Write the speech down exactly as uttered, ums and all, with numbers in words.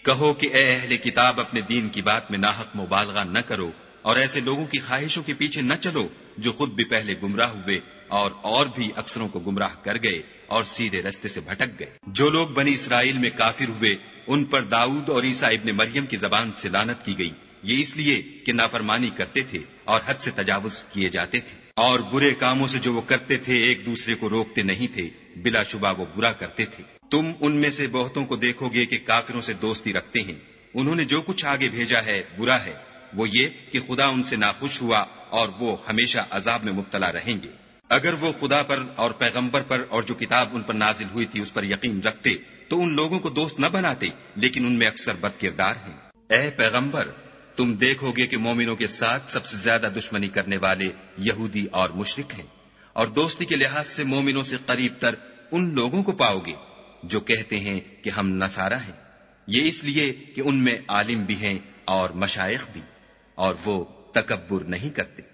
کہو کہ اے اہل کتاب اپنے دین کی بات میں ناحق مبالغہ نہ کرو اور ایسے لوگوں کی خواہشوں کے پیچھے نہ چلو جو خود بھی پہلے گمراہ ہوئے اور اور بھی اکثروں کو گمراہ کر گئے اور سیدھے رستے سے بھٹک گئے۔ جو لوگ بنی اسرائیل میں کافر ہوئے ان پر داؤد اور عیسیٰ ابن مریم کی زبان سے لعنت کی گئی، یہ اس لیے کہ نافرمانی کرتے تھے اور حد سے تجاوز کیے جاتے تھے، اور برے کاموں سے جو وہ کرتے تھے ایک دوسرے کو روکتے نہیں تھے، بلا شبہ وہ برا کرتے تھے۔ تم ان میں سے بہتوں کو دیکھو گے کہ کافروں سے دوستی رکھتے ہیں، انہوں نے جو کچھ آگے بھیجا ہے برا ہے، وہ یہ کہ خدا ان سے ناخوش ہوا اور وہ ہمیشہ عذاب میں مبتلا رہیں گے۔ اگر وہ خدا پر اور پیغمبر پر اور جو کتاب ان پر نازل ہوئی تھی اس پر یقین رکھتے تو ان لوگوں کو دوست نہ بناتے، لیکن ان میں اکثر بد کردار ہیں۔ اے پیغمبر، تم دیکھو گے کہ مومنوں کے ساتھ سب سے زیادہ دشمنی کرنے والے یہودی اور مشرک ہیں، اور دوستی کے لحاظ سے مومنوں سے قریب تر ان لوگوں کو پاؤ گے جو کہتے ہیں کہ ہم نصارہ ہیں، یہ اس لیے کہ ان میں عالم بھی ہیں اور مشائخ بھی، اور وہ تکبر نہیں کرتے۔